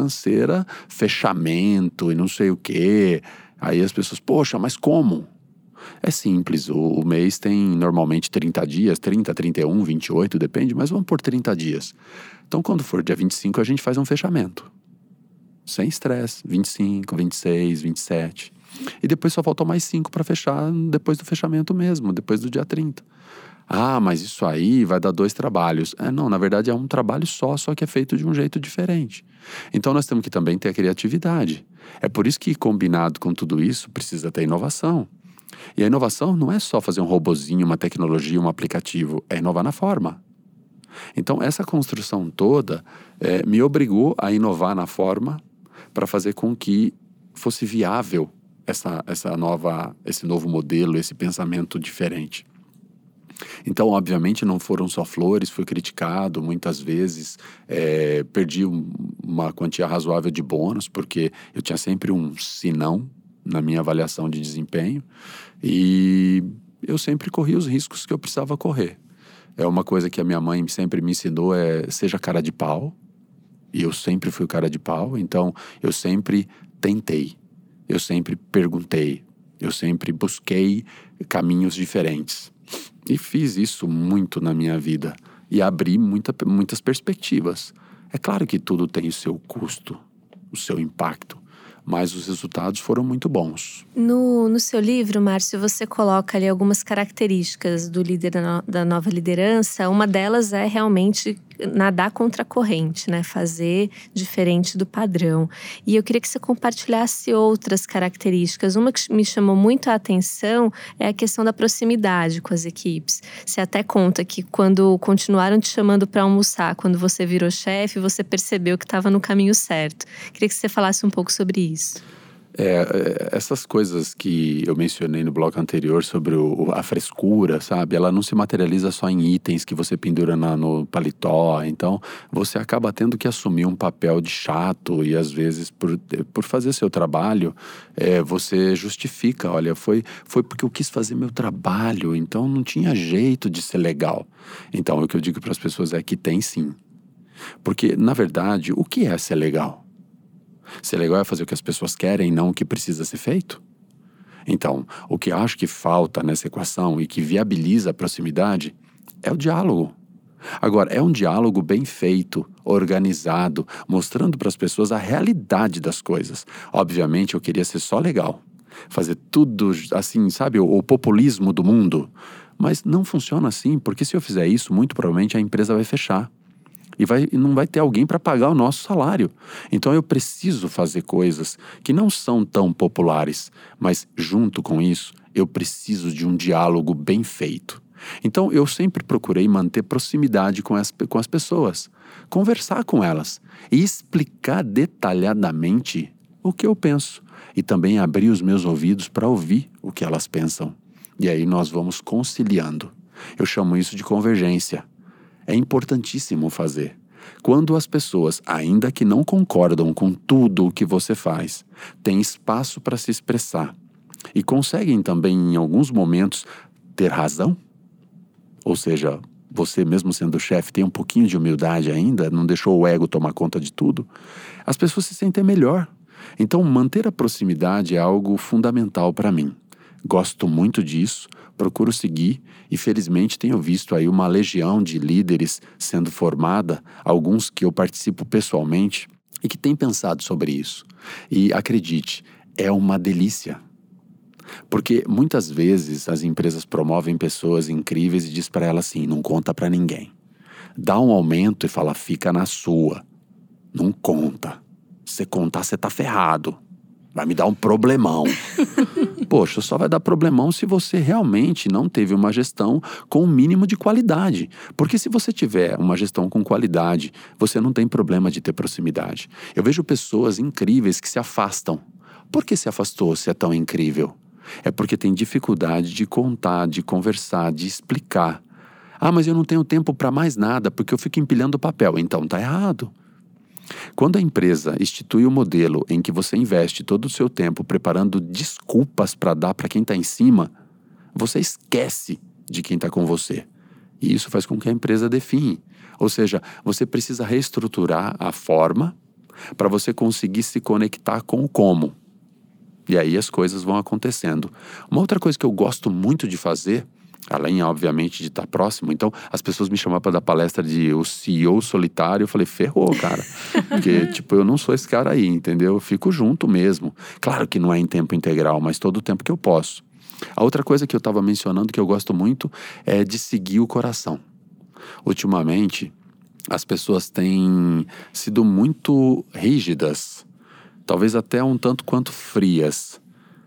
fechamento e não sei o quê. Aí as pessoas, poxa, mas como? É simples, o mês tem normalmente 30 dias, 30, 31, 28, depende, mas vamos por 30 dias. Então, quando for dia 25, a gente faz um fechamento. Sem estresse, 25, 26, 27. E depois só faltam mais 5 para fechar depois do fechamento mesmo, depois do dia 30. Ah, mas isso aí vai dar 2 trabalhos. Não, na verdade é um trabalho só que é feito de um jeito diferente. Então nós temos que também ter a criatividade. É por isso que, combinado com tudo isso, precisa ter inovação. E a inovação não é só fazer um robozinho, uma tecnologia, um aplicativo. É inovar na forma. Então essa construção toda me obrigou a inovar na forma para fazer com que fosse viável esse novo modelo, esse pensamento diferente. Então, obviamente, não foram só flores, fui criticado muitas vezes, perdi uma quantia razoável de bônus, porque eu tinha sempre um senão na minha avaliação de desempenho, e eu sempre corri os riscos que eu precisava correr. É uma coisa que a minha mãe sempre me ensinou, seja cara de pau, e eu sempre fui o cara de pau, então eu sempre tentei, eu sempre perguntei, eu sempre busquei caminhos diferentes. E fiz isso muito na minha vida. E abri muitas perspectivas. É claro que tudo tem o seu custo, o seu impacto. Mas os resultados foram muito bons. No seu livro, Márcio, você coloca ali algumas características do líder da nova liderança. Uma delas é realmente nadar contra a corrente, né? Fazer diferente do padrão. E eu queria que você compartilhasse outras características. Uma que me chamou muito a atenção é a questão da proximidade com as equipes. Você até conta que quando continuaram te chamando para almoçar, quando você virou chefe, você percebeu que estava no caminho certo. Queria que você falasse um pouco sobre isso. Essas coisas que eu mencionei no bloco anterior sobre a frescura, sabe? Ela não se materializa só em itens que você pendura no paletó. Então, você acaba tendo que assumir um papel de chato e, às vezes, por fazer seu trabalho, você justifica. Olha, foi porque eu quis fazer meu trabalho, então não tinha jeito de ser legal. Então, o que eu digo para as pessoas é que tem sim. Porque, na verdade, o que é ser legal? Ser legal é fazer o que as pessoas querem, não o que precisa ser feito. Então, o que eu acho que falta nessa equação e que viabiliza a proximidade é o diálogo. Agora, é um diálogo bem feito, organizado, mostrando para as pessoas a realidade das coisas. Obviamente, eu queria ser só legal, fazer tudo assim, sabe, o populismo do mundo. Mas não funciona assim, porque se eu fizer isso, muito provavelmente a empresa vai fechar. E não vai ter alguém para pagar o nosso salário. Então eu preciso fazer coisas que não são tão populares, mas junto com isso, eu preciso de um diálogo bem feito. Então eu sempre procurei manter proximidade com as pessoas, conversar com elas e explicar detalhadamente o que eu penso. E também abrir os meus ouvidos para ouvir o que elas pensam. E aí nós vamos conciliando. Eu chamo isso de convergência. É importantíssimo fazer. Quando as pessoas, ainda que não concordam com tudo o que você faz, têm espaço para se expressar e conseguem também, em alguns momentos, ter razão, ou seja, você mesmo sendo chefe tem um pouquinho de humildade ainda, não deixou o ego tomar conta de tudo, as pessoas se sentem melhor. Então, manter a proximidade é algo fundamental para mim. Gosto muito disso, procuro seguir e felizmente tenho visto aí uma legião de líderes sendo formada, alguns que eu participo pessoalmente e que têm pensado sobre isso. E acredite, é uma delícia. Porque muitas vezes as empresas promovem pessoas incríveis e diz para elas assim, não conta para ninguém. Dá um aumento e fala, fica na sua. Não conta. Se contar, você tá ferrado. Vai me dar um problemão. Poxa, só vai dar problemão se você realmente não teve uma gestão com um mínimo de qualidade. Porque se você tiver uma gestão com qualidade, você não tem problema de ter proximidade. Eu vejo pessoas incríveis que se afastam. Por que se afastou se é tão incrível? É porque tem dificuldade de contar, de conversar, de explicar. Ah, mas eu não tenho tempo para mais nada porque eu fico empilhando papel. Então tá errado. Quando a empresa institui o modelo em que você investe todo o seu tempo preparando desculpas para dar para quem está em cima, você esquece de quem está com você. E isso faz com que a empresa define. Ou seja, você precisa reestruturar a forma para você conseguir se conectar com o como. E aí as coisas vão acontecendo. Uma outra coisa que eu gosto muito de fazer, além, obviamente, de estar próximo. Então, as pessoas me chamavam para dar palestra de o CEO solitário. Eu falei, ferrou, cara. Porque, eu não sou esse cara aí, entendeu? Eu fico junto mesmo. Claro que não é em tempo integral, mas todo o tempo que eu posso. A outra coisa que eu estava mencionando, que eu gosto muito, é de seguir o coração. Ultimamente, as pessoas têm sido muito rígidas. Talvez até um tanto quanto frias.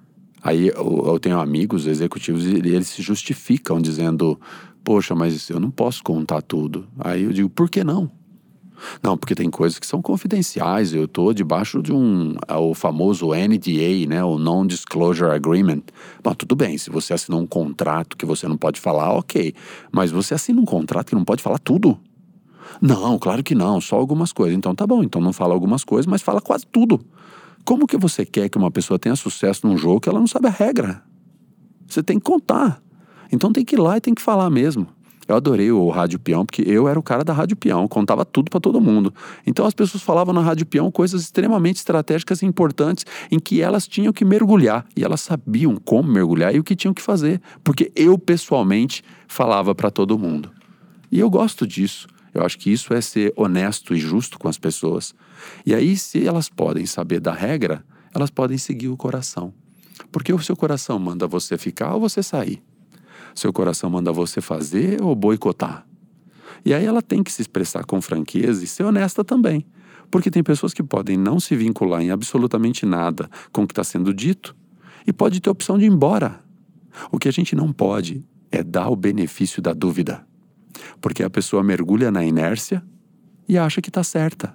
Aí eu tenho amigos executivos e eles se justificam dizendo, poxa, mas eu não posso contar tudo. Aí eu digo, por que não? Não, porque tem coisas que são confidenciais. Eu estou debaixo de o famoso NDA, né? O Non-Disclosure Agreement. Bom, tudo bem, se você assinou um contrato que você não pode falar, ok. Mas você assina um contrato que não pode falar tudo? Não, claro que não, só algumas coisas. Então tá bom, então não fala algumas coisas, mas fala quase tudo. Como que você quer que uma pessoa tenha sucesso num jogo que ela não sabe a regra? Você tem que contar. Então tem que ir lá e tem que falar mesmo. Eu adorei o Rádio Peão, porque eu era o cara da Rádio Peão, contava tudo para todo mundo. Então as pessoas falavam na Rádio Peão coisas extremamente estratégicas e importantes em que elas tinham que mergulhar. E elas sabiam como mergulhar e o que tinham que fazer. Porque eu, pessoalmente, falava para todo mundo. E eu gosto disso. Eu acho que isso é ser honesto e justo com as pessoas. E aí, se elas podem saber da regra, elas podem seguir o coração. Porque o seu coração manda você ficar ou você sair. Seu coração manda você fazer ou boicotar. E aí ela tem que se expressar com franqueza e ser honesta também. Porque tem pessoas que podem não se vincular em absolutamente nada com o que está sendo dito e pode ter a opção de ir embora. O que a gente não pode é dar o benefício da dúvida. Porque a pessoa mergulha na inércia e acha que está certa.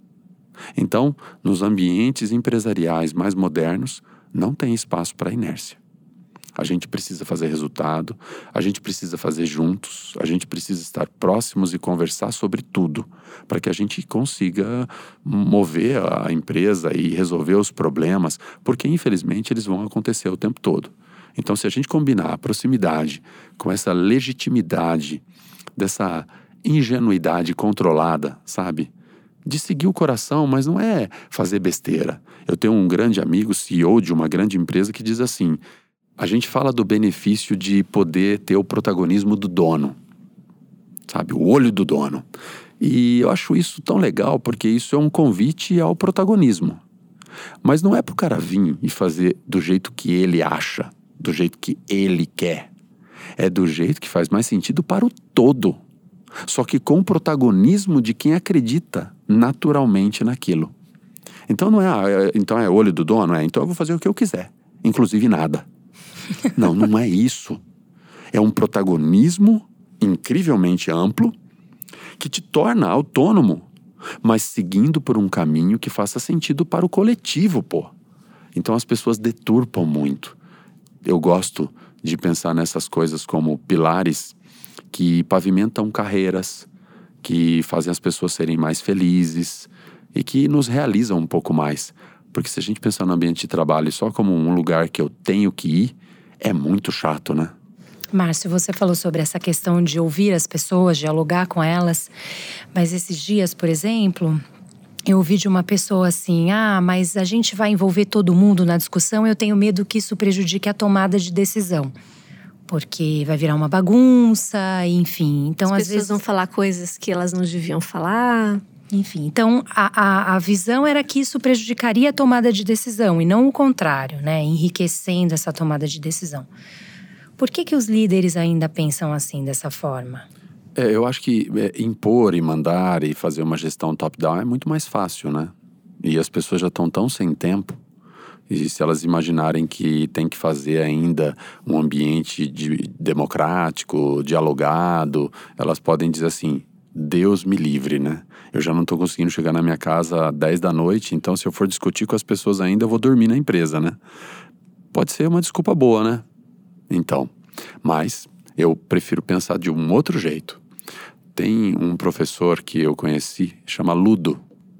Então, nos ambientes empresariais mais modernos, não tem espaço para inércia. A gente precisa fazer resultado, a gente precisa fazer juntos, a gente precisa estar próximos e conversar sobre tudo, para que a gente consiga mover a empresa e resolver os problemas, porque infelizmente eles vão acontecer o tempo todo. Então, se a gente combinar a proximidade com essa legitimidade, dessa ingenuidade controlada, sabe? De seguir o coração, mas não é fazer besteira. Eu tenho um grande amigo, CEO de uma grande empresa, que diz assim: a gente fala do benefício de poder ter o protagonismo do dono, sabe? O olho do dono. E eu acho isso tão legal, porque isso é um convite ao protagonismo. Mas não é pro cara vir e fazer do jeito que ele acha, do jeito que ele quer. É do jeito que faz mais sentido para o todo. Só que com o protagonismo de quem acredita naturalmente naquilo. Então não é, então é olho do dono, então eu vou fazer o que eu quiser, inclusive nada. Não, não é isso. É um protagonismo incrivelmente amplo que te torna autônomo, mas seguindo por um caminho que faça sentido para o coletivo, pô. Então as pessoas deturpam muito. Eu gosto de pensar nessas coisas como pilares que pavimentam carreiras, que fazem as pessoas serem mais felizes e que nos realizam um pouco mais. Porque se a gente pensar no ambiente de trabalho só como um lugar que eu tenho que ir, é muito chato, né? Márcio, você falou sobre essa questão de ouvir as pessoas, dialogar com elas. Mas esses dias, por exemplo, eu ouvi de uma pessoa assim: mas a gente vai envolver todo mundo na discussão, eu tenho medo que isso prejudique a tomada de decisão. Porque vai virar uma bagunça, enfim. Então, às vezes vão falar coisas que elas não deviam falar. Enfim, então a visão era que isso prejudicaria a tomada de decisão e não o contrário, né? Enriquecendo essa tomada de decisão. Por que os líderes ainda pensam assim, dessa forma? Eu acho que impor e mandar e fazer uma gestão top-down é muito mais fácil, né? E as pessoas já estão tão sem tempo. E se elas imaginarem que tem que fazer ainda um ambiente democrático, dialogado, elas podem dizer assim: Deus me livre, né? Eu já não estou conseguindo chegar na minha casa às 10 da noite, então se eu for discutir com as pessoas ainda, eu vou dormir na empresa, né? Pode ser uma desculpa boa, né? Então, mas eu prefiro pensar de um outro jeito. Tem um professor que eu conheci, chama Ludo,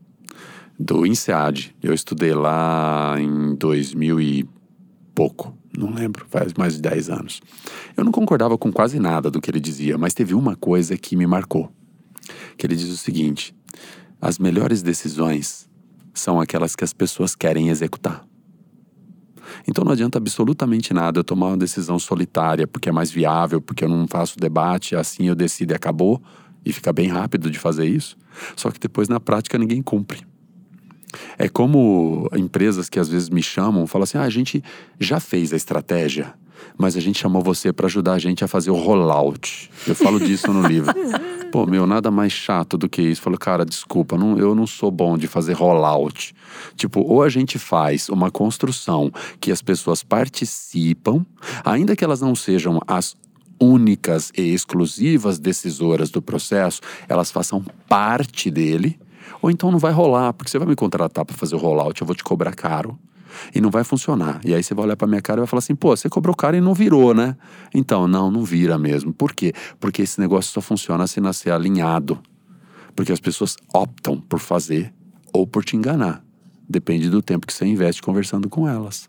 do INSEAD. Eu estudei lá em 2000 e pouco, não lembro, faz mais de 10 anos. Eu não concordava com quase nada do que ele dizia, mas teve uma coisa que me marcou. Que ele diz o seguinte: as melhores decisões são aquelas que as pessoas querem executar. Então não adianta absolutamente nada eu tomar uma decisão solitária porque é mais viável, porque eu não faço debate, assim eu decido e acabou, e fica bem rápido de fazer isso. Só que depois na prática ninguém cumpre. É como empresas que às vezes me chamam, falam assim: a gente já fez a estratégia, mas a gente chamou você para ajudar a gente a fazer o rollout. Eu falo disso no livro. Pô, nada mais chato do que isso. Falo, cara, desculpa, eu não sou bom de fazer rollout. Tipo, ou a gente faz uma construção que as pessoas participam, ainda que elas não sejam as únicas e exclusivas decisoras do processo, elas façam parte dele, ou então não vai rolar, porque você vai me contratar para fazer o rollout, eu vou te cobrar caro. E não vai funcionar. E aí você vai olhar pra minha cara e vai falar assim, pô, você cobrou caro e não virou, né? Então, não vira mesmo. Por quê? Porque esse negócio só funciona se nascer alinhado. Porque as pessoas optam por fazer ou por te enganar. Depende do tempo que você investe conversando com elas.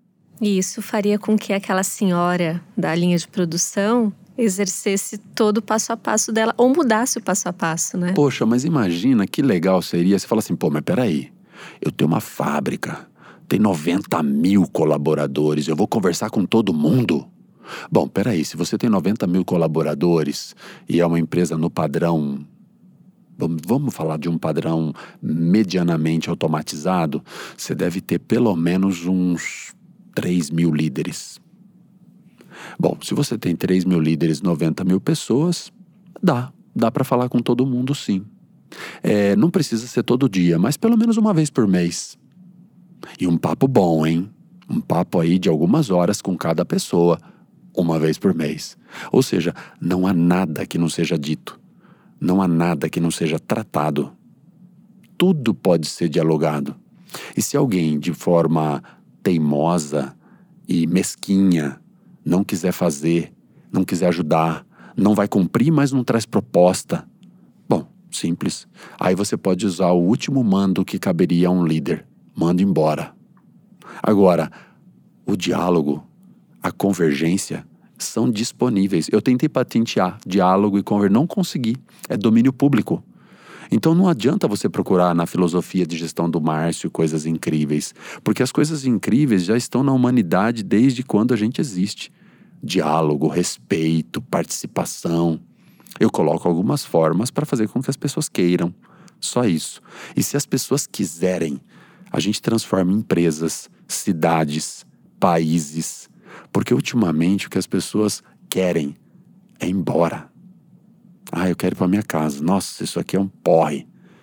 E isso faria com que aquela senhora da linha de produção exercesse todo o passo a passo dela, ou mudasse o passo a passo, né? Poxa, mas imagina que legal seria. Você fala assim, pô, mas peraí, eu tenho uma fábrica, tem 90 mil colaboradores, eu vou conversar com todo mundo? Bom, peraí, se você tem 90 mil colaboradores e é uma empresa no padrão, vamos falar de um padrão medianamente automatizado, você deve ter pelo menos uns 3 mil líderes. Bom, se você tem 3 mil líderes, 90 mil pessoas, dá para falar com todo mundo sim. Não precisa ser todo dia, mas pelo menos uma vez por mês. E um papo bom, hein? Um papo aí de algumas horas com cada pessoa, uma vez por mês. Ou seja, não há nada que não seja dito. Não há nada que não seja tratado. Tudo pode ser dialogado. E se alguém, de forma teimosa e mesquinha, não quiser fazer, não quiser ajudar, não vai cumprir, mas não traz proposta, bom, simples. Aí você pode usar o último mando que caberia a um líder. Manda embora. Agora, o diálogo, a convergência são disponíveis. Eu tentei patentear diálogo e convergência, não consegui. É domínio público. Então não adianta você procurar na filosofia de gestão do Márcio coisas incríveis, porque as coisas incríveis já estão na humanidade desde quando a gente existe. Diálogo, respeito, participação. Eu coloco algumas formas para fazer com que as pessoas queiram. Só isso. E se as pessoas quiserem, a gente transforma empresas, cidades, países. Porque ultimamente o que as pessoas querem é ir embora. Eu quero ir para minha casa. Nossa, isso aqui é um porre.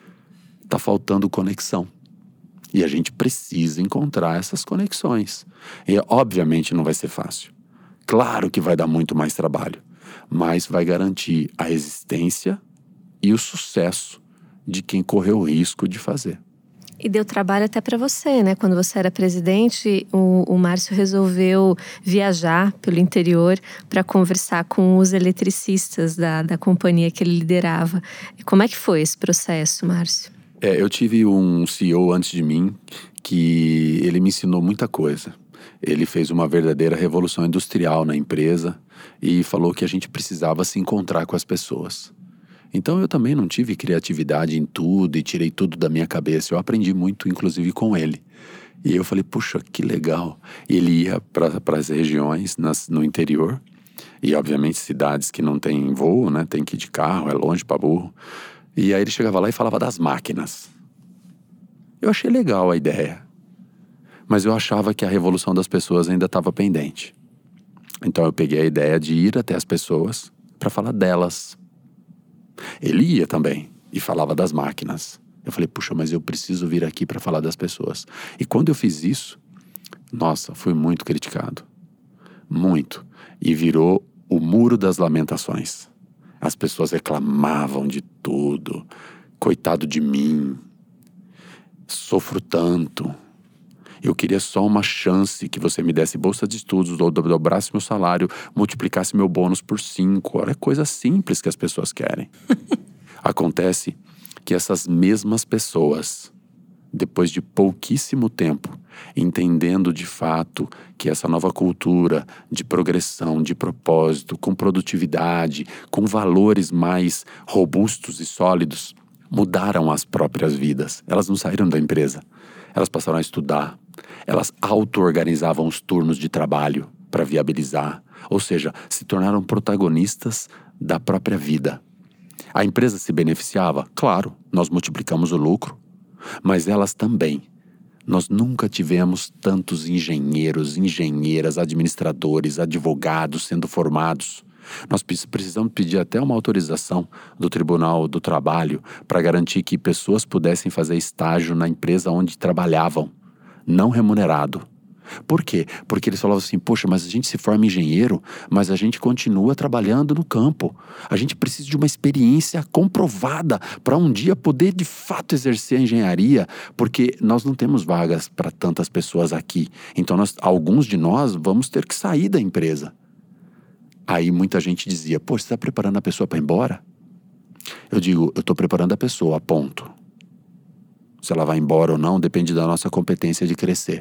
Tá faltando conexão. E a gente precisa encontrar essas conexões. E obviamente não vai ser fácil. Claro que vai dar muito mais trabalho. Mas vai garantir a existência e o sucesso de quem correu o risco de fazer. E deu trabalho até para você, né? Quando você era presidente, o Márcio resolveu viajar pelo interior para conversar com os eletricistas da companhia que ele liderava. Como é que foi esse processo, Márcio? Eu tive um CEO antes de mim que ele me ensinou muita coisa. Ele fez uma verdadeira revolução industrial na empresa e falou que a gente precisava se encontrar com as pessoas. Então eu também não tive criatividade em tudo e tirei tudo da minha cabeça. Eu aprendi muito, inclusive, com ele. E eu falei, puxa, que legal. E ele ia para as regiões no interior. E, obviamente, cidades que não tem voo, né? Tem que ir de carro, é longe para burro. E aí ele chegava lá e falava das máquinas. Eu achei legal a ideia. Mas eu achava que a revolução das pessoas ainda estava pendente. Então eu peguei a ideia de ir até as pessoas para falar delas. Ele ia também e falava das máquinas. Eu falei, puxa, mas eu preciso vir aqui para falar das pessoas. E quando eu fiz isso, nossa, fui muito criticado. Muito. E virou o muro das lamentações. As pessoas reclamavam de tudo. Coitado de mim. Sofro tanto. Eu queria só uma chance que você me desse bolsa de estudos, ou dobrasse meu salário, multiplicasse meu bônus por 5. Olha, é coisa simples que as pessoas querem. Acontece que essas mesmas pessoas, depois de pouquíssimo tempo, entendendo de fato que essa nova cultura de progressão, de propósito, com produtividade, com valores mais robustos e sólidos, mudaram as próprias vidas. Elas não saíram da empresa. Elas passaram a estudar. Elas auto-organizavam os turnos de trabalho para viabilizar. Ou seja, se tornaram protagonistas da própria vida. A empresa se beneficiava? Claro, nós multiplicamos o lucro. Mas elas também. Nós nunca tivemos tantos engenheiros, engenheiras, administradores, advogados sendo formados. Nós precisamos pedir até uma autorização do Tribunal do Trabalho para garantir que pessoas pudessem fazer estágio na empresa onde trabalhavam, não remunerado. Por quê? Porque eles falavam assim, poxa, mas a gente se forma engenheiro, mas a gente continua trabalhando no campo. A gente precisa de uma experiência comprovada para um dia poder de fato exercer a engenharia, porque nós não temos vagas para tantas pessoas aqui. Então alguns de nós vamos ter que sair da empresa. Aí muita gente dizia, poxa, você está preparando a pessoa para ir embora? Eu digo, eu estou preparando a pessoa, ponto. Se ela vai embora ou não, depende da nossa competência de crescer.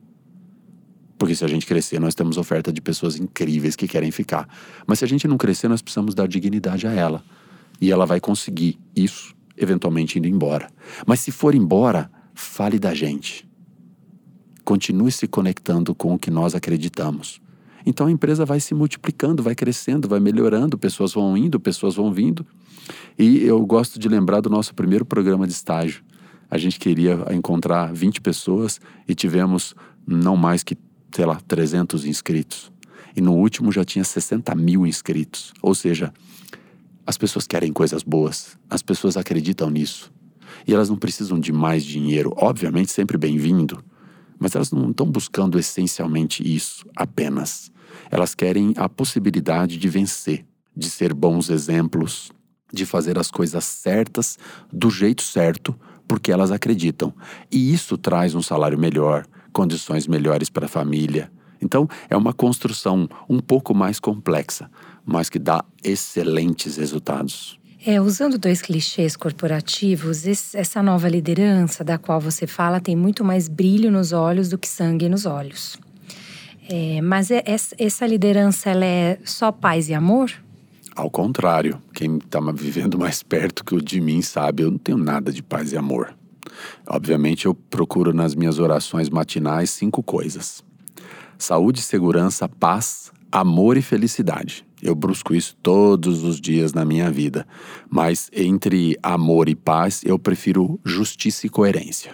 Porque se a gente crescer, nós temos oferta de pessoas incríveis que querem ficar. Mas se a gente não crescer, nós precisamos dar dignidade a ela. E ela vai conseguir isso, eventualmente indo embora. Mas se for embora, fale da gente. Continue se conectando com o que nós acreditamos. Então a empresa vai se multiplicando, vai crescendo, vai melhorando, pessoas vão indo, pessoas vão vindo. E eu gosto de lembrar do nosso primeiro programa de estágio. A gente queria encontrar 20 pessoas e tivemos não mais que 300 inscritos. E no último já tinha 60 mil inscritos. Ou seja, as pessoas querem coisas boas. As pessoas acreditam nisso. E elas não precisam de mais dinheiro. Obviamente, sempre bem-vindo. Mas elas não estão buscando essencialmente isso apenas. Elas querem a possibilidade de vencer, de ser bons exemplos, de fazer as coisas certas, do jeito certo, porque elas acreditam. E isso traz um salário melhor, condições melhores para a família. Então, é uma construção um pouco mais complexa, mas que dá excelentes resultados. Usando 2 clichês corporativos, essa nova liderança da qual você fala tem muito mais brilho nos olhos do que sangue nos olhos. Mas essa liderança, ela é só paz e amor? Ao contrário, quem está vivendo mais perto de mim sabe, eu não tenho nada de paz e amor. Obviamente eu procuro nas minhas orações matinais 5 coisas: saúde, segurança, paz, amor e felicidade. Eu busco isso todos os dias na minha vida. Mas entre amor e paz, eu prefiro justiça e coerência.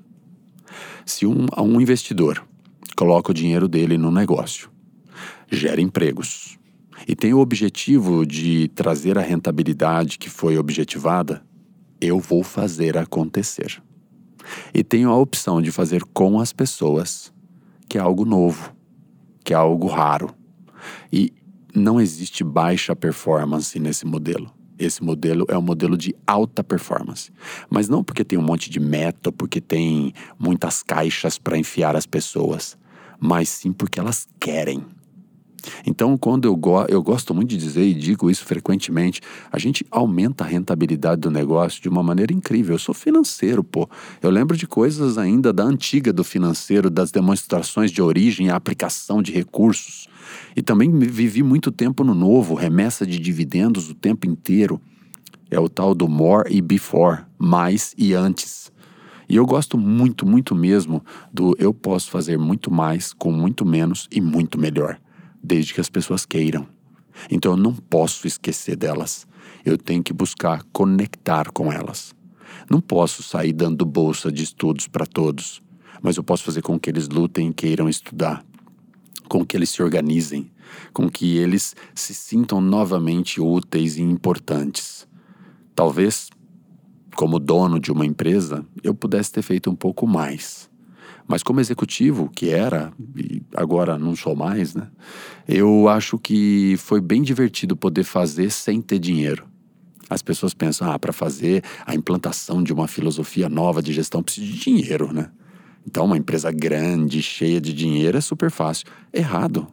Se um investidor coloca o dinheiro dele no negócio, gera empregos e tem o objetivo de trazer a rentabilidade que foi objetivada, eu vou fazer acontecer. E tenho a opção de fazer com as pessoas, que é algo novo, que é algo raro. E não existe baixa performance nesse modelo. Esse modelo é um modelo de alta performance. Mas não porque tem um monte de meta, porque tem muitas caixas para enfiar as pessoas, mas sim porque elas querem. Então, quando eu gosto muito de dizer, e digo isso frequentemente, a gente aumenta a rentabilidade do negócio de uma maneira incrível. Eu sou financeiro, pô. Eu lembro de coisas ainda da antiga do financeiro, das demonstrações de origem e aplicação de recursos. E também vivi muito tempo no novo, remessa de dividendos o tempo inteiro. É o tal do more e before, mais e antes. E eu gosto muito, muito mesmo do eu posso fazer muito mais com muito menos e muito melhor, desde que as pessoas queiram. Então eu não posso esquecer delas. Eu tenho que buscar conectar com elas. Não posso sair dando bolsa de estudos para todos, mas eu posso fazer com que eles lutem e queiram estudar, com que eles se organizem, com que eles se sintam novamente úteis e importantes. Talvez, como dono de uma empresa, eu pudesse ter feito um pouco mais. Mas como executivo, que era, e agora não sou mais, né? Eu acho que foi bem divertido poder fazer sem ter dinheiro. As pessoas pensam, para fazer a implantação de uma filosofia nova de gestão precisa de dinheiro, né? Então uma empresa grande, cheia de dinheiro é super fácil. Errado.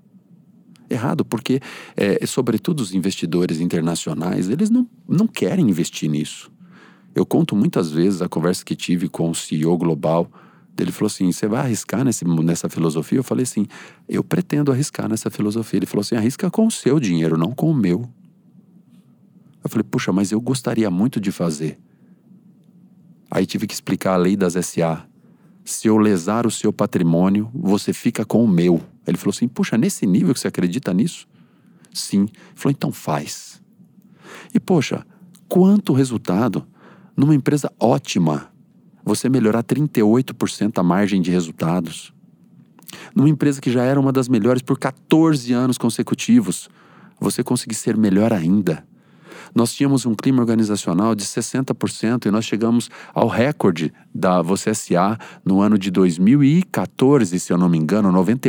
Errado, porque sobretudo os investidores internacionais, eles não querem investir nisso. Eu conto muitas vezes a conversa que tive com o CEO global. Ele falou assim, você vai arriscar nessa filosofia? Eu falei assim, eu pretendo arriscar nessa filosofia. Ele falou assim, arrisca com o seu dinheiro, não com o meu. Eu falei, puxa, mas eu gostaria muito de fazer. Aí tive que explicar a lei das SA. Se eu lesar o seu patrimônio, você fica com o meu. Ele falou assim, puxa, nesse nível que você acredita nisso? Sim. Ele falou, então faz. E poxa, quanto resultado numa empresa ótima, você melhorar 38% a margem de resultados. Numa empresa que já era uma das melhores por 14 anos consecutivos, você conseguir ser melhor ainda. Nós tínhamos um clima organizacional de 60% e nós chegamos ao recorde da Você S.A. no ano de 2014, se eu não me engano,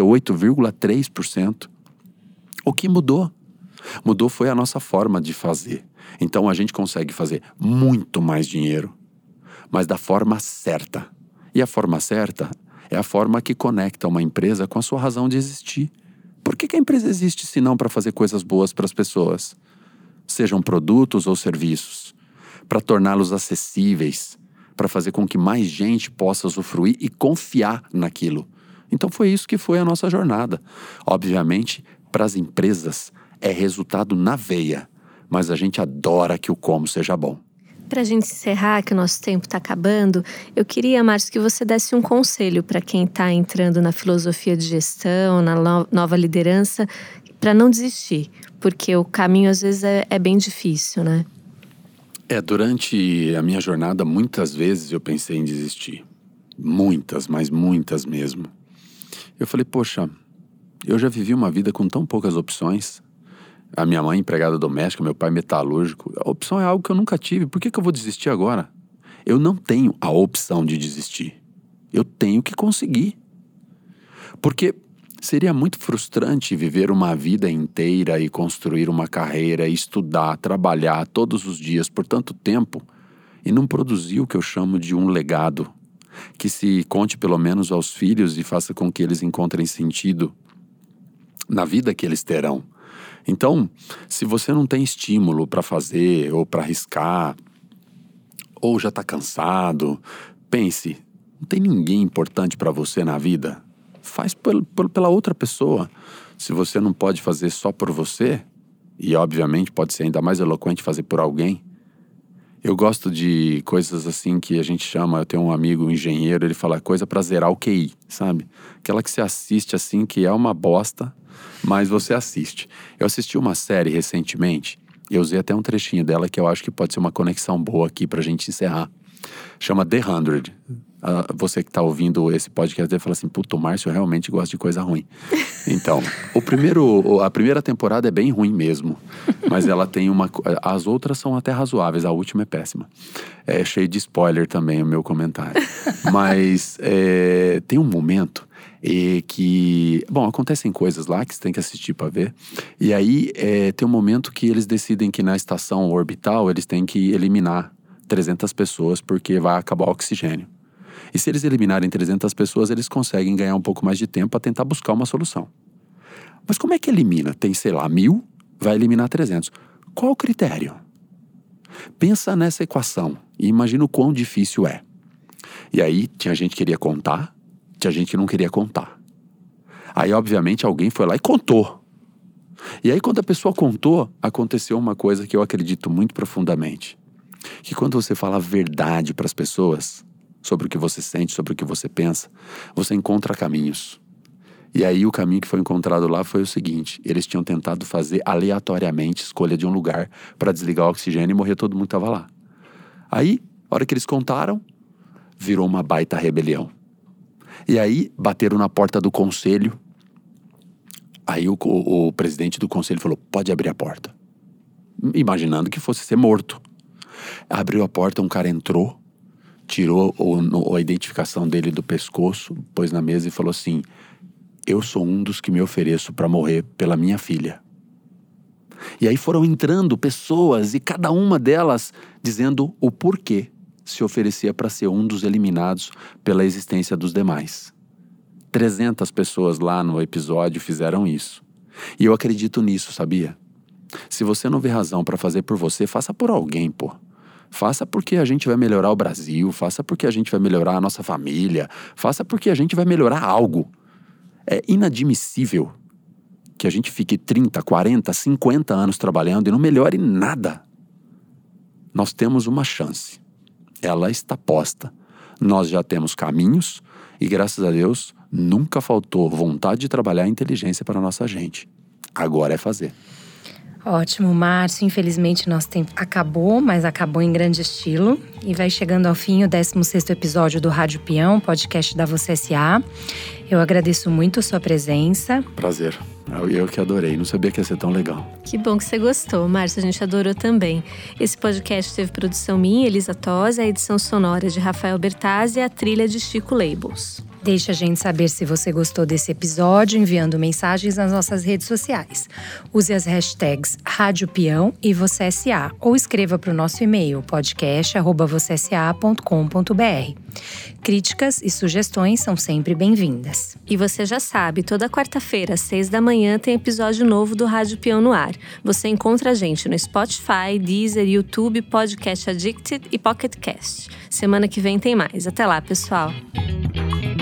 98,3%. O que mudou? Mudou foi a nossa forma de fazer. Então a gente consegue fazer muito mais dinheiro, mas da forma certa. E a forma certa é a forma que conecta uma empresa com a sua razão de existir. Por que a empresa existe se não para fazer coisas boas para as pessoas? Sejam produtos ou serviços, para torná-los acessíveis, para fazer com que mais gente possa usufruir e confiar naquilo. Então foi isso que foi a nossa jornada. Obviamente, para as empresas é resultado na veia, mas a gente adora que o como seja bom. Para a gente encerrar, que o nosso tempo está acabando, eu queria, Márcio, que você desse um conselho para quem está entrando na filosofia de gestão, na nova liderança, para não desistir, porque o caminho às vezes é bem difícil, né? Durante a minha jornada, muitas vezes eu pensei em desistir. Muitas, mas muitas mesmo. Eu falei, poxa, eu já vivi uma vida com tão poucas opções. A minha mãe empregada doméstica, meu pai metalúrgico. A opção é algo que eu nunca tive. Por que eu vou desistir agora? Eu não tenho a opção de desistir. Eu tenho que conseguir. Porque seria muito frustrante viver uma vida inteira e construir uma carreira, estudar, trabalhar todos os dias por tanto tempo e não produzir o que eu chamo de um legado, que se conte pelo menos aos filhos e faça com que eles encontrem sentido na vida que eles terão. Então, se você não tem estímulo para fazer ou para arriscar, ou já está cansado, pense, não tem ninguém importante para você na vida? Faz pela outra pessoa. Se você não pode fazer só por você, e obviamente pode ser ainda mais eloquente fazer por alguém. Eu gosto de coisas assim que a gente chama, eu tenho um amigo engenheiro, ele fala coisa pra zerar o QI, sabe? Aquela que você assiste assim, que é uma bosta, mas você assiste. Eu assisti uma série recentemente, eu usei até um trechinho dela que eu acho que pode ser uma conexão boa aqui pra gente encerrar. Chama The 100. Você que tá ouvindo esse podcast deve falar assim, puto, o Márcio realmente gosta de coisa ruim. Então, a primeira temporada é bem ruim mesmo, mas ela tem as outras são até razoáveis, a última é péssima. É cheio de spoiler também o meu comentário. Mas tem um momento que, acontecem coisas lá que você tem que assistir para ver. E aí tem um momento que eles decidem que na estação orbital eles têm que eliminar 300 pessoas porque vai acabar o oxigênio. E se eles eliminarem 300 pessoas, eles conseguem ganhar um pouco mais de tempo para tentar buscar uma solução. Mas como é que elimina? Tem, 1.000, vai eliminar 300. Qual o critério? Pensa nessa equação e imagina o quão difícil é. E aí, tinha gente que queria contar, tinha gente que não queria contar. Aí, obviamente, alguém foi lá e contou. E aí, quando a pessoa contou, aconteceu uma coisa que eu acredito muito profundamente. Que quando você fala a verdade para as pessoas, sobre o que você sente, sobre o que você pensa, você encontra caminhos. E aí o caminho que foi encontrado lá foi o seguinte, eles tinham tentado fazer aleatoriamente escolha de um lugar para desligar o oxigênio e morrer todo mundo que estava lá. Aí, a hora que eles contaram, virou uma baita rebelião. E aí, bateram na porta do conselho. Aí o presidente do conselho falou, pode abrir a porta. Imaginando que fosse ser morto. Abriu a porta, um cara entrou, tirou a identificação dele do pescoço, pôs na mesa e falou assim, eu sou um dos que me ofereço para morrer pela minha filha. E aí foram entrando pessoas e cada uma delas dizendo o porquê se oferecia para ser um dos eliminados pela existência dos demais. 300 pessoas lá no episódio fizeram isso. E eu acredito nisso, sabia? Se você não vê razão para fazer por você, faça por alguém, pô. Faça porque a gente vai melhorar o Brasil, faça porque a gente vai melhorar a nossa família, faça porque a gente vai melhorar algo. É inadmissível que a gente fique 30, 40, 50 anos trabalhando e não melhore nada. Nós temos uma chance. Ela está posta. Nós já temos caminhos e, graças a Deus, nunca faltou vontade de trabalhar e inteligência para a nossa gente. Agora é fazer. Ótimo, Márcio. Infelizmente, nosso tempo acabou, mas acabou em grande estilo. E vai chegando ao fim o 16º episódio do Rádio Peão, podcast da Você S.A. Eu agradeço muito a sua presença. Prazer. Eu que adorei, não sabia que ia ser tão legal. Que bom que você gostou, Márcio, a gente adorou também. Esse podcast teve produção minha, Elisa Tosi, a edição sonora de Rafael Bertazzi e a trilha de Chico Labels. Deixe a gente saber se você gostou desse episódio enviando mensagens nas nossas redes sociais. Use as hashtags Rádio Peão e Você S.A. ou escreva para o nosso e-mail podcast@vocesa.com.br. Críticas e sugestões são sempre bem-vindas. E você já sabe, toda quarta-feira às 6 da manhã tem episódio novo do Rádio Peão no ar. Você encontra a gente no Spotify, Deezer, YouTube, Podcast Addicted e Pocket Cast. Semana que vem tem mais. Até lá, pessoal!